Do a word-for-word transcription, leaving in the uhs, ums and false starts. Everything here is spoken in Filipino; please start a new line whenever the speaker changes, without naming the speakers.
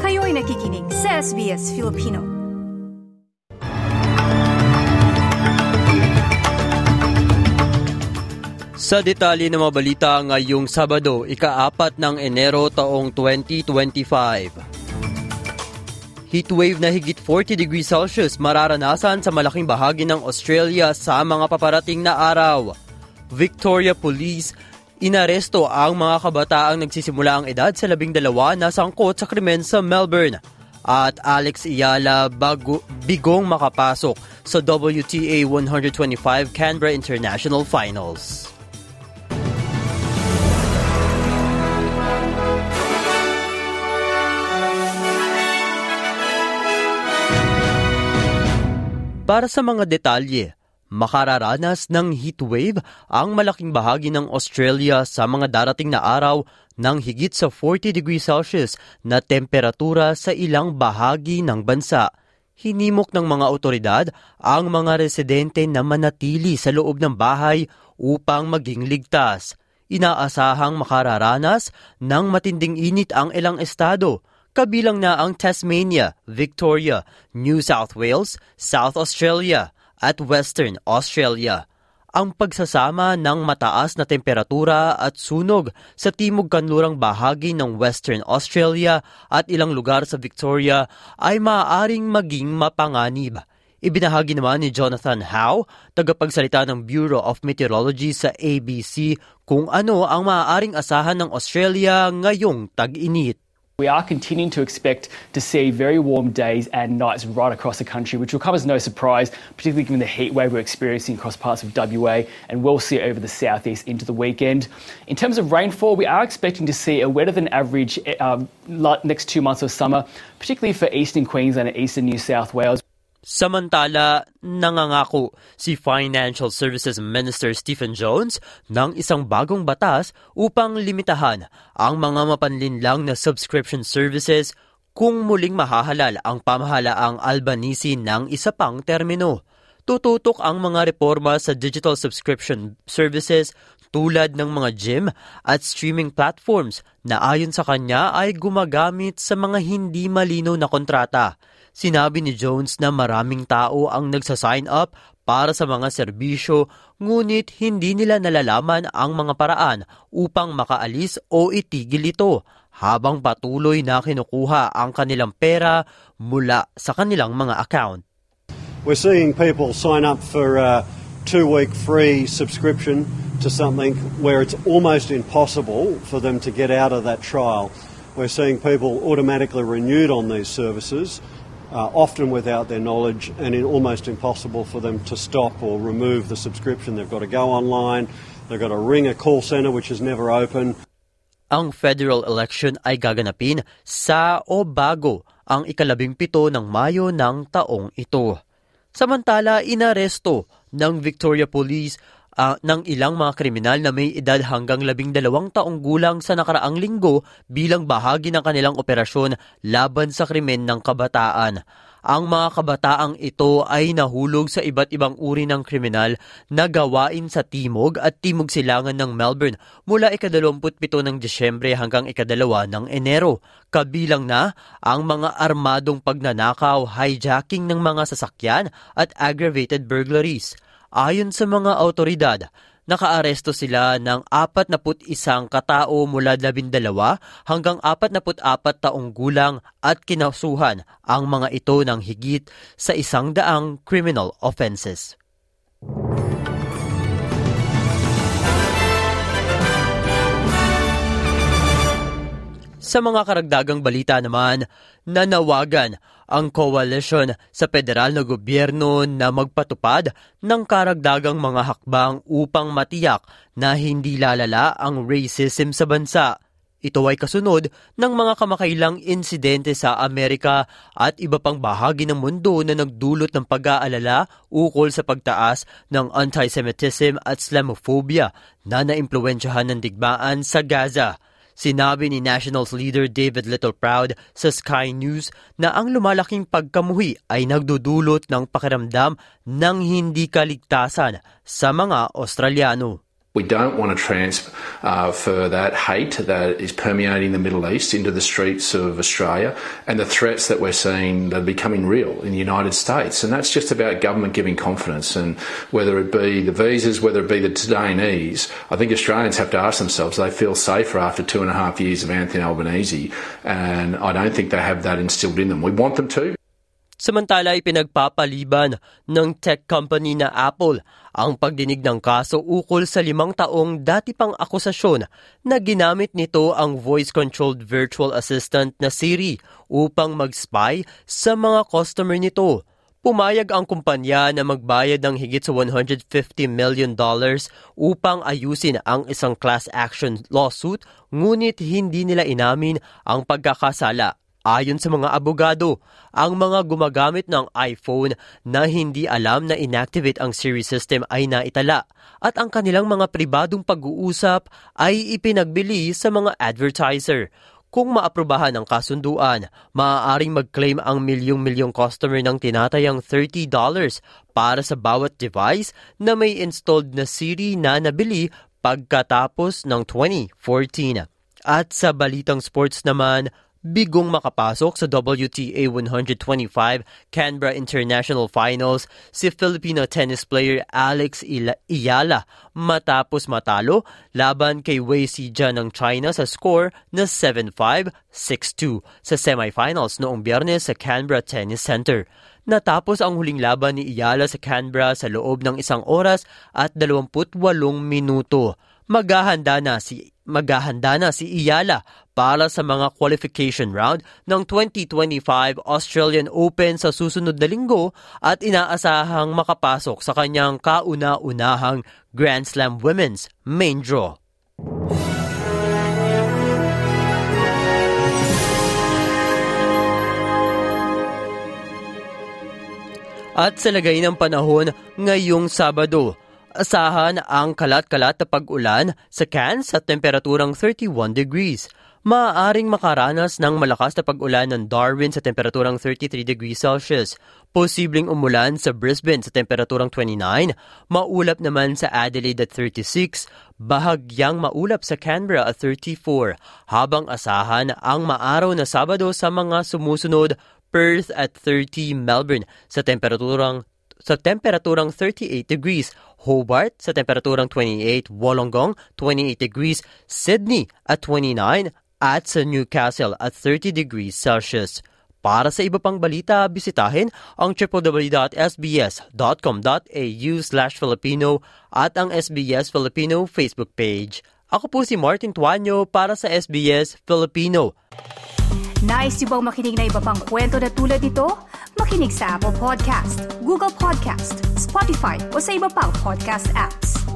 Kayo'y nakikinig sa S B S Filipino.
Sa detalye ng mga balita ngayong Sabado, ika-apat ng Enero taong twenty twenty-five. Heatwave na higit forty degrees Celsius mararanasan sa malaking bahagi ng Australia sa mga paparating na araw. Victoria Police inaresto ang mga kabataang nagsisimula ang edad sa labing dalawa na sangkot sa krimen sa Melbourne. At Alex Iyala bago, bigong makapasok sa W T A one twenty-five Canberra International Finals. Para sa mga detalye, makararanas ng heatwave ang malaking bahagi ng Australia sa mga darating na araw ng higit sa forty degrees Celsius na temperatura sa ilang bahagi ng bansa. Hinimok ng mga otoridad ang mga residente na manatili sa loob ng bahay upang maging ligtas. Inaasahang makararanas ng matinding init ang ilang estado, kabilang na ang Tasmania, Victoria, New South Wales, South Australia at Western Australia. Ang pagsasama ng mataas na temperatura at sunog sa timog kanlurang bahagi ng Western Australia at ilang lugar sa Victoria ay maaaring maging mapanganib. Ibinahagi naman ni Jonathan Howe, tagapagsalita ng Bureau of Meteorology sa A B C, kung ano ang maaaring asahan ng Australia ngayong tag-init.
We are continuing to expect to see very warm days and nights right across the country, which will come as no surprise, particularly given the heat wave we're experiencing across parts of W A, and we'll see it over the southeast into the weekend. In terms of rainfall, we are expecting to see a wetter than average uh, next two months of summer, particularly for eastern Queensland and eastern New South Wales.
Samantala, nangangako si Financial Services Minister Stephen Jones ng isang bagong batas upang limitahan ang mga mapanlinlang na subscription services kung muling mahahalal ang pamahalaang Albanese ng isa pang termino. Tututok ang mga reforma sa digital subscription services tulad ng mga gym at streaming platforms na ayon sa kanya ay gumagamit sa mga hindi malinaw na kontrata. Sinabi ni Jones na maraming tao ang nagsa-sign up para sa mga serbisyo, ngunit hindi nila nalalaman ang mga paraan upang makaalis o itigil ito habang patuloy na kinukuha ang kanilang pera mula sa kanilang mga account.
We're seeing people sign up for a two-week free subscription to something where it's almost impossible for them to get out of that trial. We're seeing people automatically renewed on these services, Uh, often without their knowledge, and it's almost impossible for them to stop or remove the subscription. They've got to go online, they've got to ring a call centre which is never open.
Ang federal election ay gaganapin sa o bago ang ikalabing pito ng Mayo ng taong ito. Samantala, inaresto ng Victoria Police Uh, ng ilang mga kriminal na may edad hanggang labing dalawang taong gulang sa nakaraang linggo bilang bahagi ng kanilang operasyon laban sa krimen ng kabataan. Ang mga kabataang ito ay nahulog sa iba't ibang uri ng kriminal na gawain sa timog at timog silangan ng Melbourne mula ikadalawamput pito ng Disyembre hanggang ikadalawa ng Enero. Kabilang na ang mga armadong pagnanakaw, hijacking ng mga sasakyan at aggravated burglaries. Ayon sa mga autoridad, nakaaresto sila ng apat na isang katao mula labindalawa hanggang apat na apat taong gulang at kinasuhan ang mga ito ng higit sa isang daang criminal offenses. Sa mga karagdagang balita naman, nanawagan ang coalition sa federal na gobyerno na magpatupad ng karagdagang mga hakbang upang matiyak na hindi lalala ang racism sa bansa. Ito ay kasunod ng mga kamakailang insidente sa Amerika at iba pang bahagi ng mundo na nagdulot ng pag-aalala ukol sa pagtaas ng anti-Semitism at Islamophobia na naimpluwensyahan ng digmaan sa Gaza. Sinabi ni Nationals leader David Littleproud sa Sky News na ang lumalaking pagkamuhi ay nagdudulot ng pakiramdam ng hindi kaligtasan sa mga Australiano.
We don't want to transfer that hate that is permeating the Middle East into the streets of Australia and the threats that we're seeing that are becoming real in the United States. And that's just about government giving confidence. And whether it be the visas, whether it be the detainees, I think Australians have to ask themselves, they feel safer after two and a half years of Anthony Albanese. And I don't think they have that instilled in them. We want them to.
Samantala, ipinagpapaliban ng tech company na Apple ang pagdinig ng kaso ukol sa limang taong dati pang akusasyon na ginamit nito ang voice-controlled virtual assistant na Siri upang mag-spy sa mga customer nito. Pumayag ang kumpanya na magbayad ng higit sa one hundred fifty million dollars upang ayusin ang isang class action lawsuit, ngunit hindi nila inamin ang pagkakasala. Ayon sa mga abogado, ang mga gumagamit ng iPhone na hindi alam na inactivate ang Siri system ay naitala at ang kanilang mga pribadong pag-uusap ay ipinagbili sa mga advertiser. Kung maaprubahan ang kasunduan, maaaring mag-claim ang milyong-milyong customer ng tinatayang thirty dollars para sa bawat device na may installed na Siri na nabili pagkatapos ng twenty fourteen. At sa balitang sports naman, bigong makapasok sa W T A one twenty-five Canberra International Finals si Filipino tennis player Alex Iyala matapos matalo laban kay Wei Xijian ng China sa score na seven five, six two sa semifinals noong Biyernes sa Canberra Tennis Center. Natapos ang huling laban ni Iyala sa Canberra sa loob ng isang oras at dalawampu't walong minuto. Maghahanda na si maghahanda na si Iyala para sa mga qualification round ng twenty twenty-five Australian Open sa susunod na linggo at inaasahang makapasok sa kanyang kauna-unahang Grand Slam Women's main draw. At sa lagay ng panahon ngayong Sabado, asahan ang kalat-kalat na pag-ulan sa Cairns sa temperaturang thirty-one degrees. Maaaring makaranas ng malakas na pag-ulan ng Darwin sa temperaturang thirty-three degrees Celsius. Posibleng umulan sa Brisbane sa temperaturang twenty-nine. Maulap naman sa Adelaide at thirty-six. Bahagyang maulap sa Canberra at thirty-four. Habang asahan ang maaraw na Sabado sa mga sumusunod, Perth at thirty, Melbourne sa temperaturang sa temperaturang thirty-eight degrees, Hobart sa temperaturang twenty-eight, Wollongong twenty-eight degrees, Sydney at twenty-nine at sa Newcastle at thirty degrees Celsius. Para sa iba pang balita, bisitahin ang w w w dot s b s dot com dot a u slash Filipino at ang S B S Filipino Facebook page. Ako po si Martin Tuanyo para sa S B S Filipino.
Nice yung bang makinig na iba pang kwento na tulad ito? Makinig sa Apple Podcast, Google Podcast, Spotify o sa iba pang podcast apps.